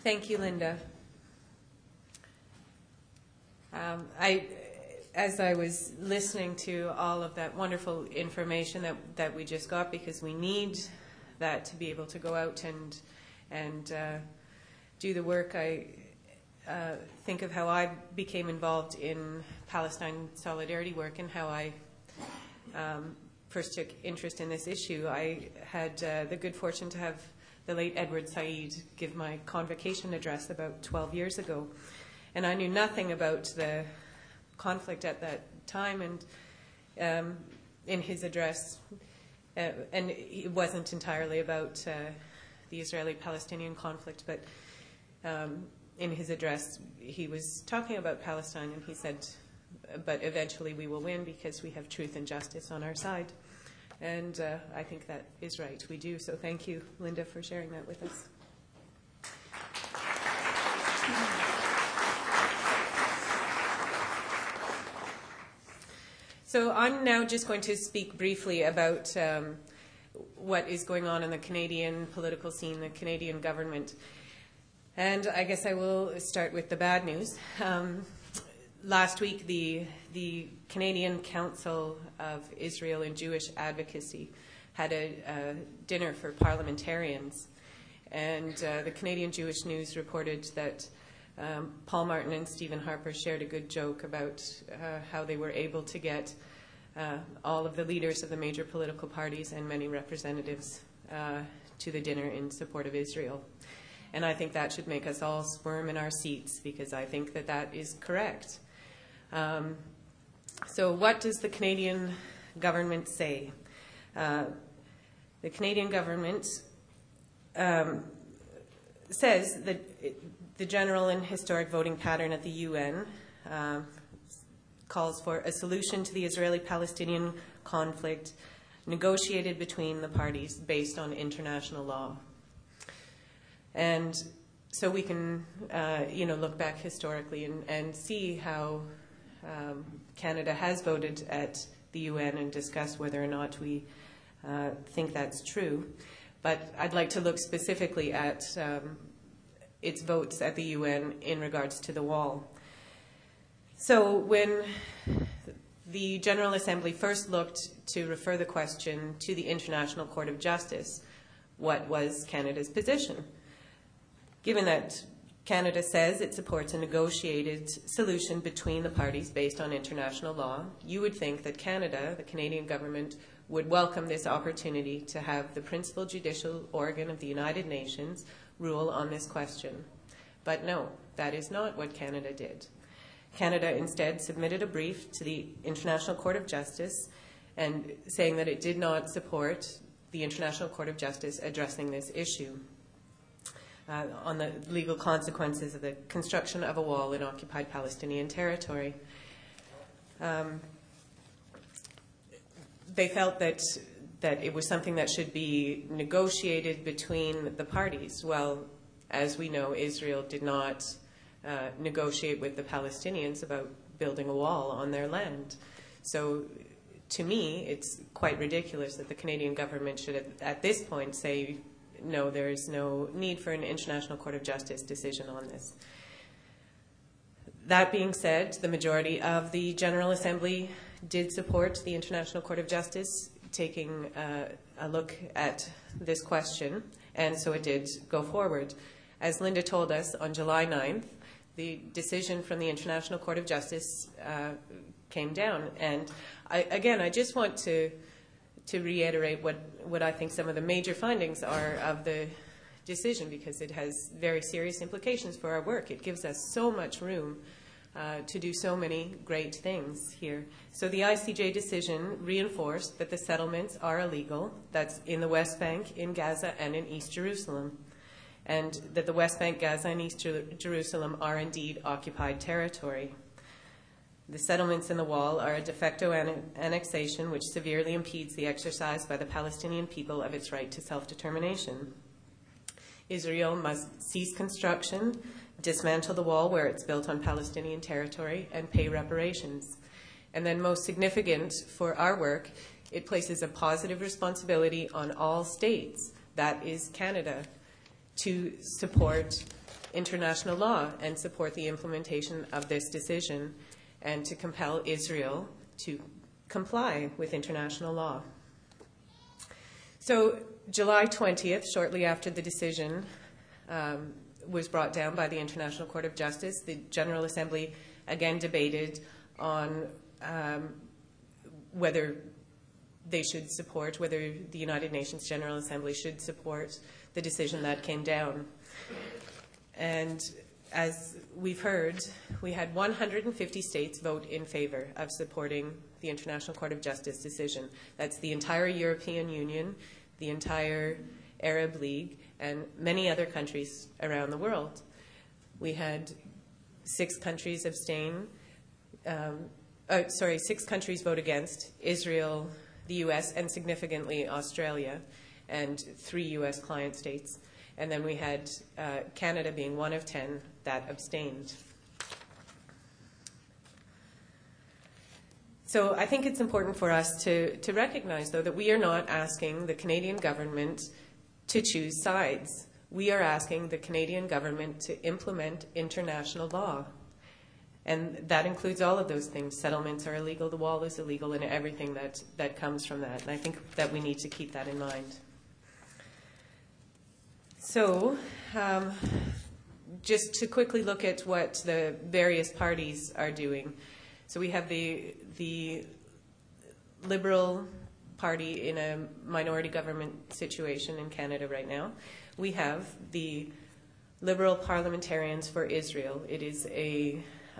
Thank you, Linda. As I was listening to all of that wonderful information that we just got, because we need that to be able to go out and do the work, I think of how I became involved in Palestine solidarity work and how I first took interest in this issue. I had the good fortune to have the late Edward Said give my convocation address about 12 years ago. And I knew nothing about the conflict at that time, and in his address, and it wasn't entirely about the Israeli-Palestinian conflict, but in his address he was talking about Palestine, and he said, but eventually we will win because we have truth and justice on our side. And I think that is right, we do. So thank you, Linda, for sharing that with us. So I'm now just going to speak briefly about what is going on in the Canadian political scene, the Canadian government. And I guess I will start with the bad news. Last week, the Canadian Council of Israel and Jewish Advocacy had a dinner for parliamentarians. And the Canadian Jewish News reported that Paul Martin and Stephen Harper shared a good joke about how they were able to get all of the leaders of the major political parties and many representatives to the dinner in support of Israel. And I think that should make us all squirm in our seats, because I think that that is correct. So what does the Canadian government say? The Canadian government says that the general and historic voting pattern at the UN calls for a solution to the Israeli-Palestinian conflict negotiated between the parties based on international law. And so we can, look back historically and see how Canada has voted at the UN and discuss whether or not we think that's true. But I'd like to look specifically at its votes at the UN in regards to the wall. So when the General Assembly first looked to refer the question to the International Court of Justice, what was Canada's position? Given that Canada says it supports a negotiated solution between the parties based on international law, you would think that Canada, the Canadian government, would welcome this opportunity to have the principal judicial organ of the United Nations rule on this question. But no, that is not what Canada did. Canada instead submitted a brief to the International Court of Justice and saying that it did not support the International Court of Justice addressing this issue on the legal consequences of the construction of a wall in occupied Palestinian territory. They felt that it was something that should be negotiated between the parties. Well, as we know, Israel did not negotiate with the Palestinians about building a wall on their land. So to me, it's quite ridiculous that the Canadian government should at this point say, no, there is no need for an International Court of Justice decision on this. That being said, the majority of the General Assembly did support the International Court of Justice taking a look at this question, and so it did go forward. As Linda told us, on July 9th, the decision from the International Court of Justice came down. And I just want to reiterate what I think some of the major findings are of the decision, because it has very serious implications for our work. It gives us so much room to do so many great things here. So the ICJ decision reinforced that the settlements are illegal. That's in the West Bank, in Gaza, and in East Jerusalem. And that the West Bank, Gaza, and East Jerusalem are indeed occupied territory. The settlements in the wall are a de facto annexation which severely impedes the exercise by the Palestinian people of its right to self-determination. Israel must cease construction, dismantle the wall where it's built on Palestinian territory, and pay reparations. And then most significant for our work, it places a positive responsibility on all states, that is Canada, to support international law and support the implementation of this decision, and to compel Israel to comply with international law. So July 20th, shortly after the decision was brought down by the International Court of Justice, the General Assembly again debated on whether they should support, whether the United Nations General Assembly should support the decision that came down. And as we've heard, we had 150 states vote in favor of supporting the International Court of Justice decision. That's the entire European Union, the entire Arab League, and many other countries around the world. We had 6 countries abstain, 6 countries vote against: Israel, the U.S., and significantly Australia, and 3 U.S. client states. And then we had Canada being one of 10 that abstained. So I think it's important for us to recognize, though, that we are not asking the Canadian government to choose sides. We are asking the Canadian government to implement international law. And that includes all of those things. Settlements are illegal, the wall is illegal, and everything that comes from that. And I think that we need to keep that in mind. So just to quickly look at what the various parties are doing. So we have the Liberal Party in a minority government situation in Canada right now. We have the Liberal Parliamentarians for Israel. It is a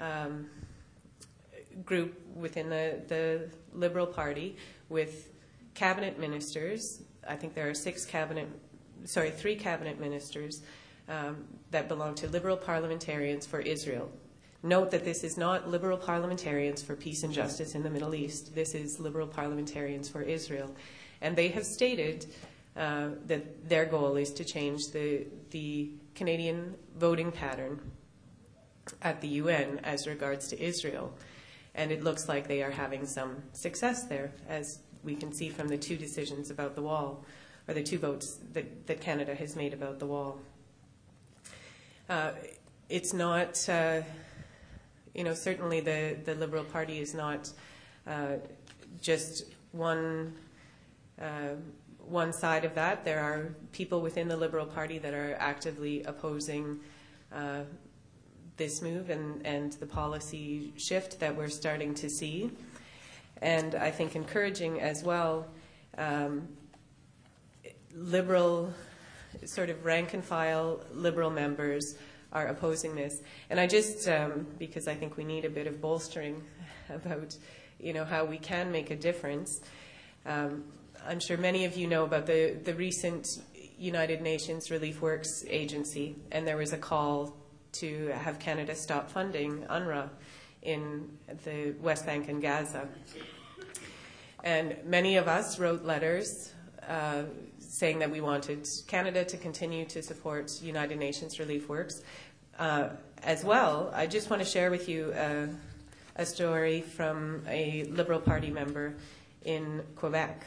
group within the Liberal Party with cabinet ministers. I think there are 3 cabinet ministers that belong to Liberal Parliamentarians for Israel. Note that this is not Liberal Parliamentarians for Peace and Justice in the Middle East. This is Liberal Parliamentarians for Israel. And they have stated that their goal is to change the Canadian voting pattern at the UN as regards to Israel. And it looks like they are having some success there, as we can see from the 2 decisions about the wall, or the 2 votes that Canada has made about the wall. It's not, certainly the Liberal Party is not just one side of that. There are people within the Liberal Party that are actively opposing this move and the policy shift that we're starting to see. And I think encouraging as well, Liberal, sort of rank and file Liberal members are opposing this. And I just, because I think we need a bit of bolstering about, how we can make a difference. I'm sure many of you know about the recent United Nations Relief Works Agency, and there was a call to have Canada stop funding UNRWA in the West Bank and Gaza. And many of us wrote letters saying that we wanted Canada to continue to support United Nations Relief Works. As well, I just want to share with you a story from a Liberal Party member in Quebec.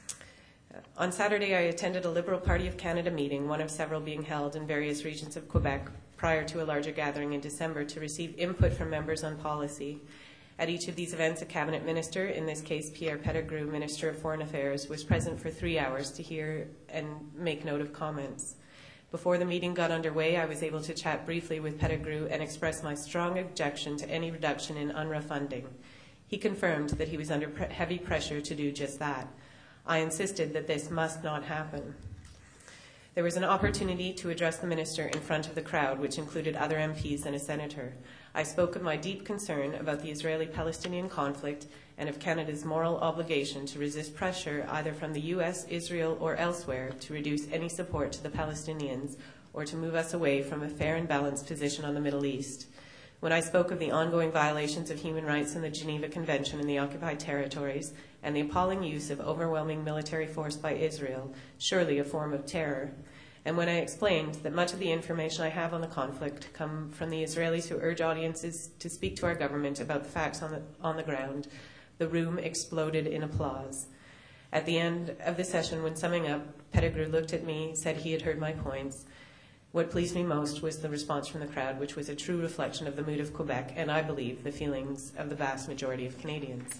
On Saturday, I attended a Liberal Party of Canada meeting, one of several being held in various regions of Quebec prior to a larger gathering in December, to receive input from members on policy. At each of these events, a cabinet minister, in this case Pierre Pettigrew, Minister of Foreign Affairs, was present for 3 hours to hear and make note of comments. Before the meeting got underway, I was able to chat briefly with Pettigrew and express my strong objection to any reduction in UNRWA funding. He confirmed that he was under heavy pressure to do just that. I insisted that this must not happen. There was an opportunity to address the minister in front of the crowd, which included other MPs and a senator. I spoke of my deep concern about the Israeli-Palestinian conflict and of Canada's moral obligation to resist pressure either from the U.S., Israel, or elsewhere to reduce any support to the Palestinians or to move us away from a fair and balanced position on the Middle East. When I spoke of the ongoing violations of human rights in the Geneva Convention in the occupied territories and the appalling use of overwhelming military force by Israel, surely a form of terror, and when I explained that much of the information I have on the conflict come from the Israelis who urge audiences to speak to our government about the facts on the ground, the room exploded in applause. At the end of the session, when summing up, Pettigrew looked at me, said he had heard my points, What pleased me most was the response from the crowd, which was a true reflection of the mood of Quebec, and I believe the feelings of the vast majority of Canadians.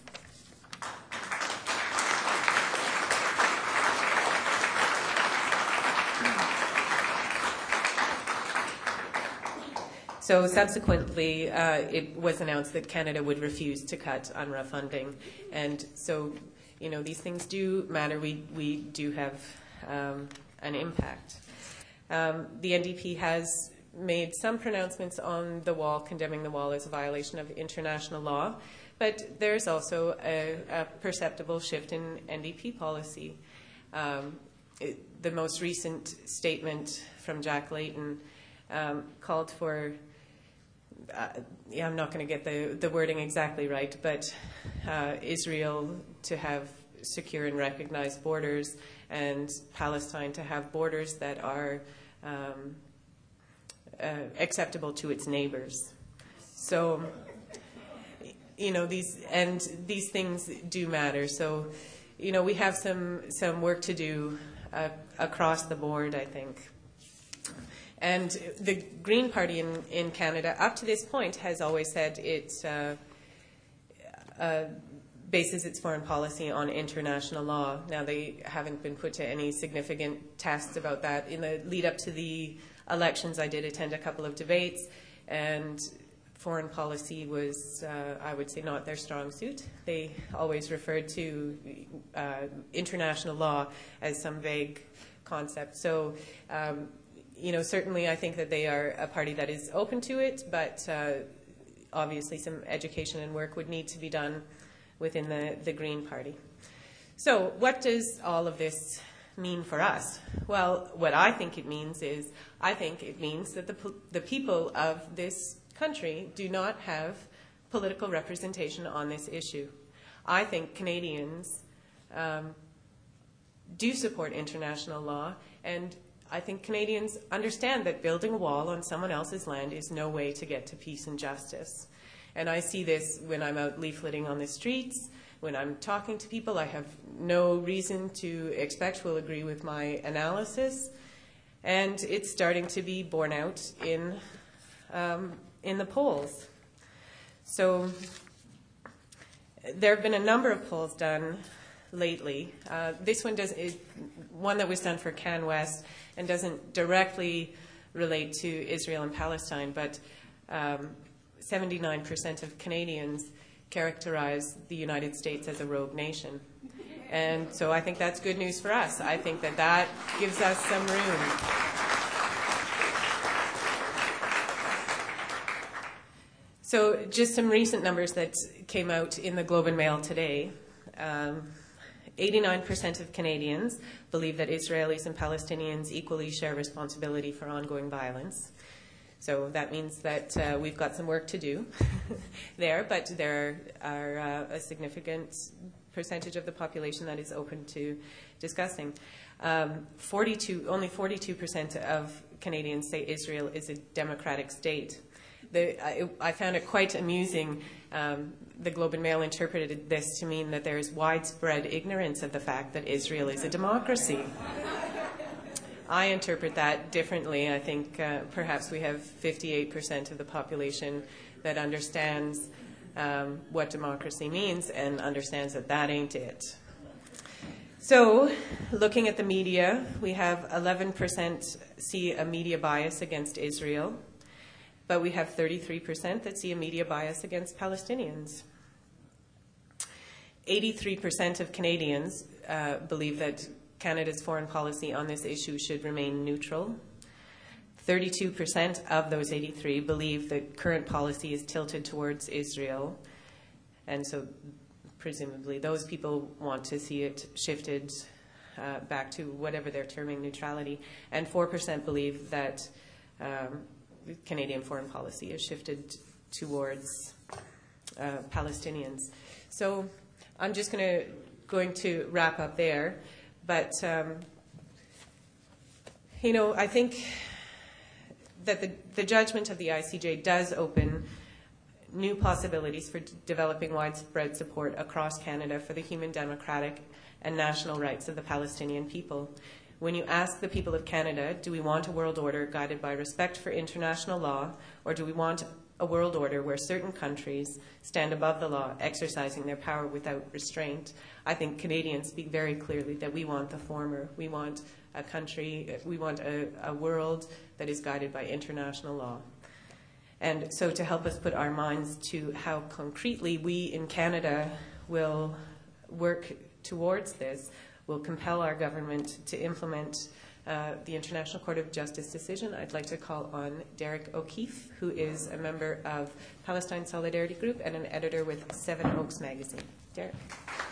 So subsequently, it was announced that Canada would refuse to cut UNRWA funding. And so, you know, these things do matter. We do have an impact. The NDP has made some pronouncements on the wall, condemning the wall as a violation of international law. But there's also a perceptible shift in NDP policy. The most recent statement from Jack Layton called for I'm not going to get the wording exactly right, but Israel to have secure and recognized borders and Palestine to have borders that are acceptable to its neighbors. So, you know, these things do matter. So, you know, we have some work to do across the board, I think. And the Green Party in Canada, up to this point, has always said it bases its foreign policy on international law. Now, they haven't been put to any significant tests about that. In the lead up to the elections, I did attend a couple of debates, and foreign policy was, I would say, not their strong suit. They always referred to international law as some vague concept. So, you know, certainly I think that they are a party that is open to it, but obviously some education and work would need to be done within the Green Party. So what does all of this mean for us? Well, what I think it means is, I think it means that the people of this country do not have political representation on this issue. I think Canadians do support international law, and I think Canadians understand that building a wall on someone else's land is no way to get to peace and justice. And I see this when I'm out leafleting on the streets, when I'm talking to people. I have no reason to expect will agree with my analysis. And it's starting to be borne out in the polls. So there have been a number of polls done lately. This one is one that was done for CanWest and doesn't directly relate to Israel and Palestine, but 79% of Canadians characterize the United States as a rogue nation. And so I think that's good news for us. I think that gives us some room. So just some recent numbers that came out in the Globe and Mail today. 89% of Canadians believe that Israelis and Palestinians equally share responsibility for ongoing violence. So that means that we've got some work to do there, but there are a significant percentage of the population that is open to discussing. Only 42% of Canadians say Israel is a democratic state. I found it quite amusing. The Globe and Mail interpreted this to mean that there is widespread ignorance of the fact that Israel is a democracy. I interpret that differently. I think perhaps we have 58% of the population that understands what democracy means and understands that that ain't it. So, looking at the media, we have 11% see a media bias against Israel, but we have 33% that see a media bias against Palestinians. 83% of Canadians believe that Canada's foreign policy on this issue should remain neutral. 32% of those 83 believe that current policy is tilted towards Israel, and so presumably those people want to see it shifted back to whatever they're terming neutrality. And 4% believe that Canadian foreign policy is shifted towards Palestinians. So I'm just going to wrap up there. But, you know, I think that the judgment of the ICJ does open new possibilities for developing widespread support across Canada for the human, democratic, and national rights of the Palestinian people. When you ask the people of Canada, do we want a world order guided by respect for international law, or do we want a world order where certain countries stand above the law, exercising their power without restraint? I think Canadians speak very clearly that we want the former. We want a country, we want a world that is guided by international law. And so to help us put our minds to how concretely we in Canada will work towards this, will compel our government to implement the International Court of Justice decision, I'd like to call on Derek O'Keefe, who is a member of Palestine Solidarity Group and an editor with Seven Oaks magazine. Derek.